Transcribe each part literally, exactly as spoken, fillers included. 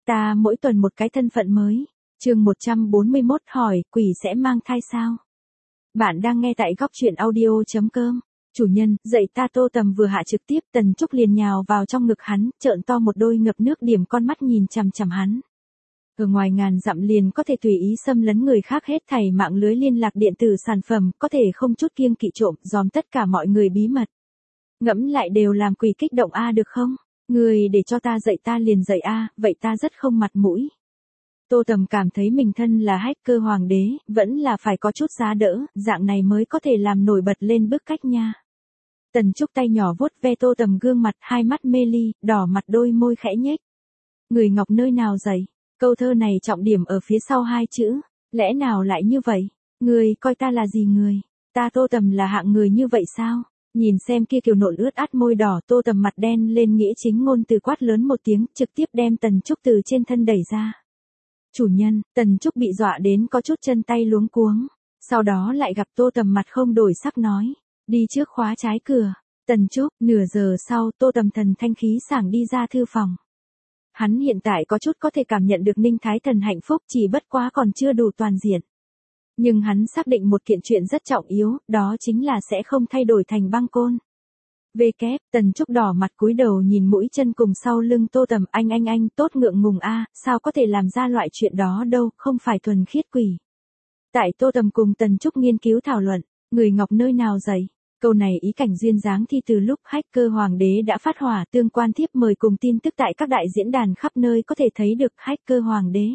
Ta mỗi tuần một cái thân phận mới. Chương một trăm bốn mươi mốt hỏi, quỷ sẽ mang thai sao? Bạn đang nghe tại góc truyện audio chấm com. Chủ nhân, dậy ta. Tô Tầm vừa hạ trực tiếp, Tần Trúc liền nhào vào trong ngực hắn, trợn to một đôi ngập nước điểm con mắt nhìn chằm chằm hắn. Ở ngoài ngàn dặm liền có thể tùy ý xâm lấn người khác hết thảy mạng lưới liên lạc điện tử sản phẩm, có thể không chút kiêng kỵ trộm, dòm tất cả mọi người bí mật. Ngẫm lại đều làm quỷ kích động a được không? Người để cho ta dậy ta liền dậy a, vậy ta rất không mặt mũi. Tô Tầm cảm thấy mình thân là hacker hoàng đế, vẫn là phải có chút giá đỡ, dạng này mới có thể làm nổi bật lên bức cách nha. Tần Trúc tay nhỏ vuốt ve Tô Tầm gương mặt, hai mắt mê ly, đỏ mặt đôi môi khẽ nhếch. Người ngọc nơi nào dậy? Câu thơ này trọng điểm ở phía sau hai chữ. Lẽ nào lại như vậy? Người coi ta là gì người? Ta Tô Tầm là hạng người như vậy sao? Nhìn xem kia kiều nộn ướt át môi đỏ, Tô Tầm mặt đen lên, nghĩa chính ngôn từ quát lớn một tiếng, trực tiếp đem Tần Trúc từ trên thân đẩy ra. Chủ nhân, Tần Trúc bị dọa đến có chút chân tay luống cuống. Sau đó lại gặp Tô Tầm mặt không đổi sắc nói. Đi trước khóa trái cửa. Tần Trúc, nửa giờ sau, Tô Tầm thần thanh khí sảng đi ra thư phòng. Hắn hiện tại có chút có thể cảm nhận được Ninh Thái Thần hạnh phúc, chỉ bất quá còn chưa đủ toàn diện. Nhưng hắn xác định một kiện chuyện rất trọng yếu, đó chính là sẽ không thay đổi thành băng côn. Về kép, Tần Trúc đỏ mặt cúi đầu nhìn mũi chân cùng sau lưng Tô Tầm, anh anh anh tốt ngượng ngùng a, sao có thể làm ra loại chuyện đó đâu, không phải thuần khiết quỷ. Tại Tô Tầm cùng Tần Trúc nghiên cứu thảo luận, người ngọc nơi nào dậy? Câu này ý cảnh duyên dáng thi từ lúc hacker hoàng đế đã phát hỏa, tương quan thiếp mời cùng tin tức tại các đại diễn đàn khắp nơi có thể thấy được hacker hoàng đế.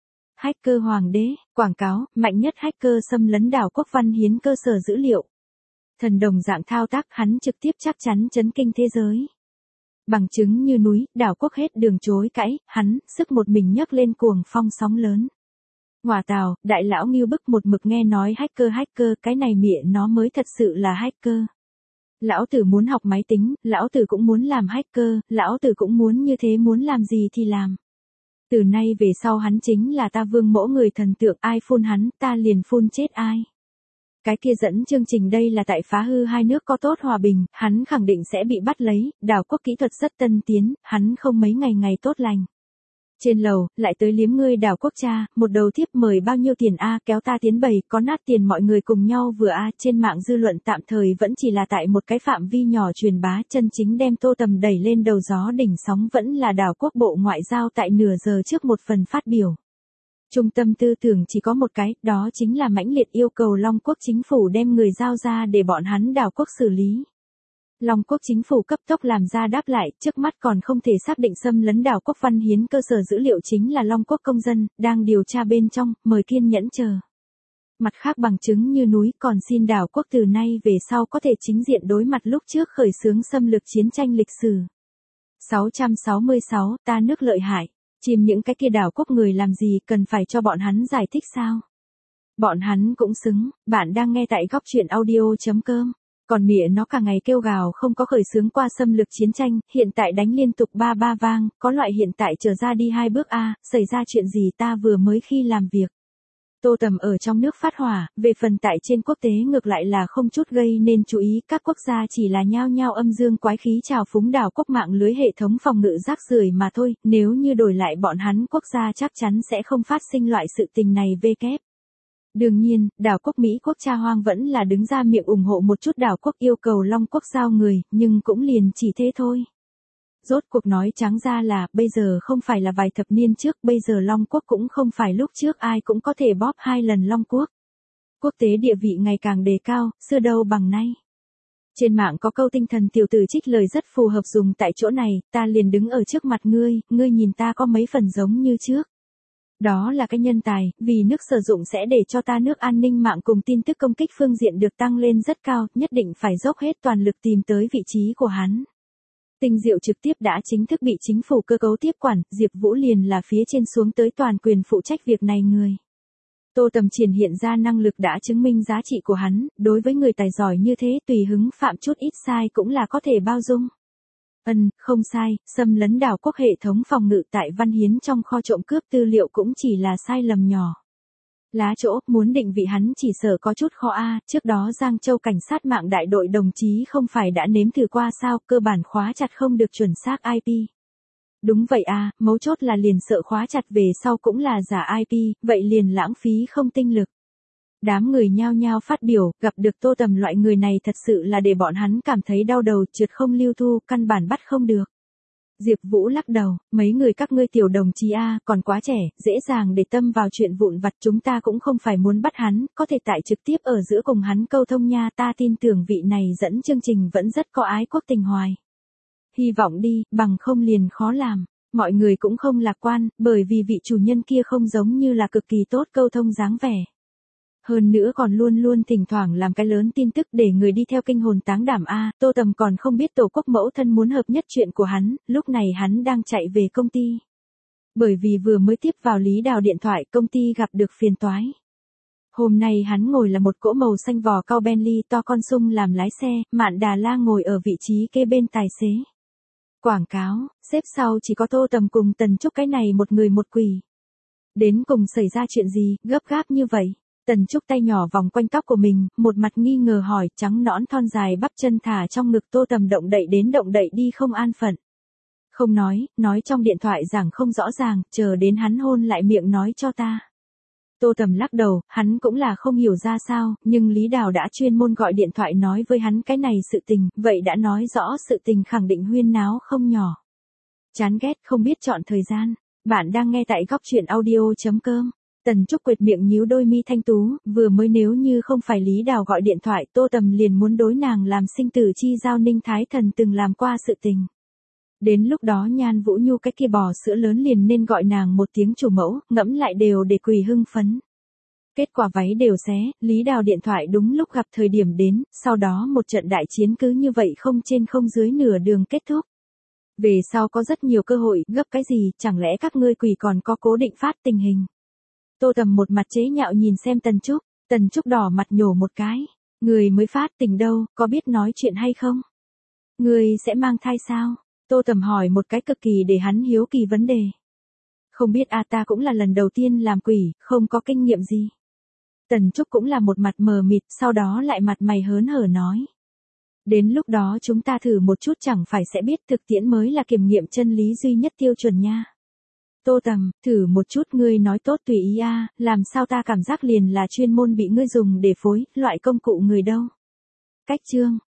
Hacker hoàng đế, quảng cáo, mạnh nhất hacker xâm lấn đảo quốc Văn Hiến cơ sở dữ liệu. Thần đồng dạng thao tác, hắn trực tiếp chắc chắn chấn kinh thế giới. Bằng chứng như núi, đảo quốc hết đường chối cãi, hắn, sức một mình nhấc lên cuồng phong sóng lớn. Ngoà tào, đại lão Ngưu Bức một mực nghe nói hacker hacker, cái này miệng nó mới thật sự là hacker. Lão tử muốn học máy tính, lão tử cũng muốn làm hacker, lão tử cũng muốn như thế, muốn làm gì thì làm. Từ nay về sau hắn chính là ta vương mẫu người thần tượng, ai phun hắn, ta liền phun chết ai. Cái kia dẫn chương trình đây là tại phá hư hai nước có tốt hòa bình, hắn khẳng định sẽ bị bắt lấy, đảo quốc kỹ thuật rất tân tiến, hắn không mấy ngày ngày tốt lành. Trên lầu, lại tới liếm ngươi đảo quốc cha, một đầu thiếp mời bao nhiêu tiền a, kéo ta tiến bầy, có nát tiền mọi người cùng nhau vừa a, trên mạng dư luận tạm thời vẫn chỉ là tại một cái phạm vi nhỏ truyền bá, chân chính đem Tô Tầm đẩy lên đầu gió đỉnh sóng vẫn là đảo quốc bộ ngoại giao tại nửa giờ trước một phần phát biểu. Trung tâm tư tưởng chỉ có một cái, đó chính là mãnh liệt yêu cầu Long Quốc chính phủ đem người giao ra để bọn hắn đảo quốc xử lý. Long Quốc chính phủ cấp tốc làm ra đáp lại, trước mắt còn không thể xác định xâm lấn đảo quốc Văn Hiến cơ sở dữ liệu chính là Long Quốc công dân, đang điều tra bên trong, mời kiên nhẫn chờ. Mặt khác bằng chứng như núi, còn xin đảo quốc từ nay về sau có thể chính diện đối mặt lúc trước khởi xướng xâm lược chiến tranh lịch sử. sáu trăm sáu mươi sáu, ta nước lợi hại. Chìm những cái kia đảo quốc người làm gì, cần phải cho bọn hắn giải thích sao? Bọn hắn cũng xứng, bạn đang nghe tại góc truyện audio chấm com. Còn mịa nó cả ngày kêu gào không có khởi xướng qua xâm lược chiến tranh, hiện tại đánh liên tục ba ba vang, có loại hiện tại trở ra đi hai bước a, xảy ra chuyện gì ta vừa mới khi làm việc. Tô Tầm ở trong nước phát hỏa, về phần tại trên quốc tế ngược lại là không chút gây nên chú ý, các quốc gia chỉ là nhao nhao âm dương quái khí trào phúng đảo quốc mạng lưới hệ thống phòng ngự rác rưởi mà thôi, nếu như đổi lại bọn hắn quốc gia chắc chắn sẽ không phát sinh loại sự tình này vê kép. Đương nhiên, đảo quốc Mỹ quốc cha hoang vẫn là đứng ra miệng ủng hộ một chút đảo quốc yêu cầu Long Quốc giao người, nhưng cũng liền chỉ thế thôi. Rốt cuộc nói trắng ra là, bây giờ không phải là vài thập niên trước, bây giờ Long Quốc cũng không phải lúc trước ai cũng có thể bóp hai lần Long Quốc. Quốc tế địa vị ngày càng đề cao, xưa đâu bằng nay. Trên mạng có câu tinh thần tiểu tử trích lời rất phù hợp dùng tại chỗ này, ta liền đứng ở trước mặt ngươi, ngươi nhìn ta có mấy phần giống như trước. Đó là cái nhân tài, vì nước sử dụng sẽ để cho ta nước an ninh mạng cùng tin tức công kích phương diện được tăng lên rất cao, nhất định phải dốc hết toàn lực tìm tới vị trí của hắn. Tinh Diệu trực tiếp đã chính thức bị chính phủ cơ cấu tiếp quản, Diệp Vũ liền là phía trên xuống tới toàn quyền phụ trách việc này người. Tô Tầm triển hiện ra năng lực đã chứng minh giá trị của hắn, đối với người tài giỏi như thế tùy hứng phạm chút ít sai cũng là có thể bao dung. Ân, không sai, xâm lấn đảo quốc hệ thống phòng ngự tại Văn Hiến trong kho trộm cướp tư liệu cũng chỉ là sai lầm nhỏ. Lá chỗ, muốn định vị hắn chỉ sợ có chút khó a, trước đó Giang Châu cảnh sát mạng đại đội đồng chí không phải đã nếm thử qua sao, cơ bản khóa chặt không được chuẩn xác i pê. Đúng vậy à, mấu chốt là liền sợ khóa chặt về sau cũng là giả i pê, vậy liền lãng phí không tinh lực. Đám người nhao nhao phát biểu, gặp được Tô Tầm loại người này thật sự là để bọn hắn cảm thấy đau đầu, trượt không lưu thu, căn bản bắt không được. Diệp Vũ lắc đầu, mấy người các ngươi tiểu đồng chí a, còn quá trẻ, dễ dàng để tâm vào chuyện vụn vặt, chúng ta cũng không phải muốn bắt hắn, có thể tại trực tiếp ở giữa cùng hắn câu thông nha, ta tin tưởng vị này dẫn chương trình vẫn rất có ái quốc tình hoài. Hy vọng đi, bằng không liền khó làm. Mọi người cũng không lạc quan, bởi vì vị chủ nhân kia không giống như là cực kỳ tốt câu thông dáng vẻ. Hơn nữa còn luôn luôn thỉnh thoảng làm cái lớn tin tức để người đi theo kinh hồn táng đảm a, Tô Tầm còn không biết tổ quốc mẫu thân muốn hợp nhất chuyện của hắn, lúc này hắn đang chạy về công ty. Bởi vì vừa mới tiếp vào Lý Đào điện thoại, công ty gặp được phiền toái. Hôm nay hắn ngồi là một cỗ màu xanh vò cao Bentley to con sung làm lái xe, Mạn Đà La ngồi ở vị trí kế bên tài xế. Quảng cáo, xếp sau chỉ có Tô Tầm cùng Tần Trúc, cái này một người một quỷ. Đến cùng xảy ra chuyện gì, gấp gáp như vậy? Tần Trúc tay nhỏ vòng quanh tóc của mình, một mặt nghi ngờ hỏi, trắng nõn thon dài bắp chân thả trong ngực Tô Tầm động đậy đến động đậy đi không an phận. Không nói, nói trong điện thoại giảng không rõ ràng, chờ đến hắn hôn lại miệng nói cho ta. Tô Tầm lắc đầu, hắn cũng là không hiểu ra sao, nhưng Lý Đào đã chuyên môn gọi điện thoại nói với hắn cái này sự tình, vậy đã nói rõ sự tình khẳng định huyên náo không nhỏ. Chán ghét không biết chọn thời gian, bạn đang nghe tại góc truyện audio.com. Tần Trúc quệt miệng nhíu đôi mi thanh tú, vừa mới nếu như không phải Lý Đào gọi điện thoại, Tô Tầm liền muốn đối nàng làm sinh tử chi giao. Ninh Thái Thần từng làm qua sự tình. Đến lúc đó Nhan Vũ Nhu cái kia bò sữa lớn liền nên gọi nàng một tiếng chủ mẫu, ngẫm lại đều để quỳ hưng phấn. Kết quả váy đều xé, Lý Đào điện thoại đúng lúc gặp thời điểm đến, sau đó một trận đại chiến cứ như vậy không trên không dưới nửa đường kết thúc. Về sau có rất nhiều cơ hội, gấp cái gì, chẳng lẽ các ngươi quỳ còn có cố định phát tình hình. Tô Tầm một mặt chế nhạo nhìn xem Tần Trúc, Tần Trúc đỏ mặt nhổ một cái. Người mới phát tình đâu, có biết nói chuyện hay không? Người sẽ mang thai sao? Tô Tầm hỏi một cái cực kỳ để hắn hiếu kỳ vấn đề. Không biết à, ta cũng là lần đầu tiên làm quỷ, không có kinh nghiệm gì. Tần Trúc cũng là một mặt mờ mịt, sau đó lại mặt mày hớn hở nói. Đến lúc đó chúng ta thử một chút chẳng phải sẽ biết, thực tiễn mới là kiểm nghiệm chân lý duy nhất tiêu chuẩn nha. Tô Tầm, thử một chút, ngươi nói tốt tùy ý a, làm sao ta cảm giác liền là chuyên môn bị ngươi dùng để phối, loại công cụ người đâu. Cách chương.